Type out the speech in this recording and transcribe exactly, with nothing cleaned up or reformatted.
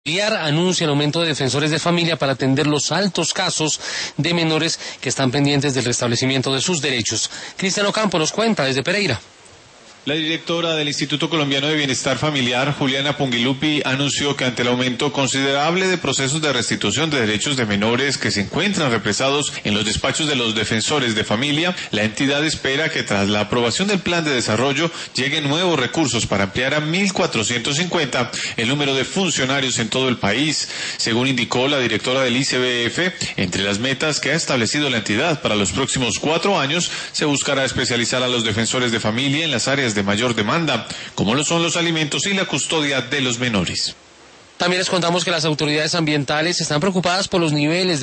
Anuncia el aumento de defensores de familia para atender los altos casos de menores que están pendientes del restablecimiento de sus derechos. Cristian Ocampo nos cuenta desde Pereira. La directora del Instituto Colombiano de Bienestar Familiar, Juliana Pongilupi, anunció que ante el aumento considerable de procesos de restitución de derechos de menores que se encuentran represados en los despachos de los defensores de familia, la entidad espera que tras la aprobación del plan de desarrollo lleguen nuevos recursos para ampliar a mil cuatrocientos cincuenta el número de funcionarios en todo el país. Según indicó la directora del I C B F, entre las metas que ha establecido la entidad para los próximos cuatro años, se buscará especializar a los defensores de familia en las áreas de mayor demanda, como lo son los alimentos y la custodia de los menores. También les contamos que las autoridades ambientales están preocupadas por los niveles de